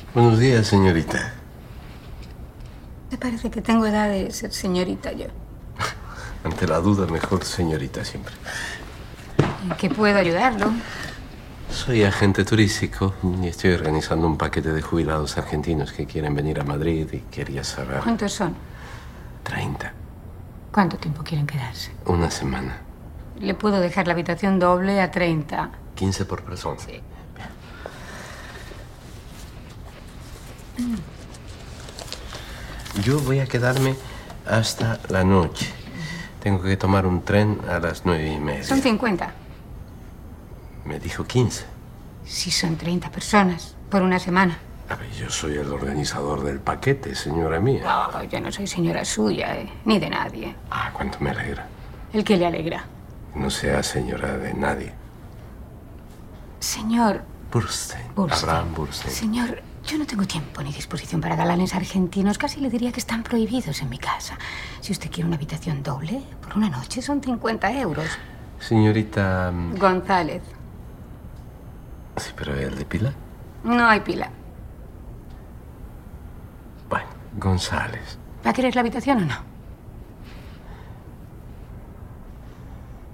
Buenos días, señorita. Me parece que tengo edad de ser señorita yo. Ante la duda, mejor señorita siempre. ¿En qué puedo ayudarlo? Soy agente turístico y estoy organizando un paquete de jubilados argentinos que quieren venir a Madrid y quería saber... ¿Cuántos son? 30. ¿Cuánto tiempo quieren quedarse? Una semana. Le puedo dejar la habitación doble a 30. 15 por persona. Sí. Yo voy a quedarme hasta la noche. Tengo que tomar un tren a las 9:30. Son 50. Me dijo 15. Si son 30 personas por una semana. A ver, yo soy el organizador del paquete, señora mía. No, yo no soy señora suya, ni de nadie. Ah, cuánto me alegra. ¿El que le alegra? No sea señora de nadie. Señor... Burstein. Burstein. Abraham Burstein. Señor, yo no tengo tiempo ni disposición para galanes argentinos. Casi le diría que están prohibidos en mi casa. Si usted quiere una habitación doble, por una noche son 50 euros. Señorita... González. Sí, pero ¿el de pila? No hay pila. Bueno, González. ¿Va a querer la habitación o no?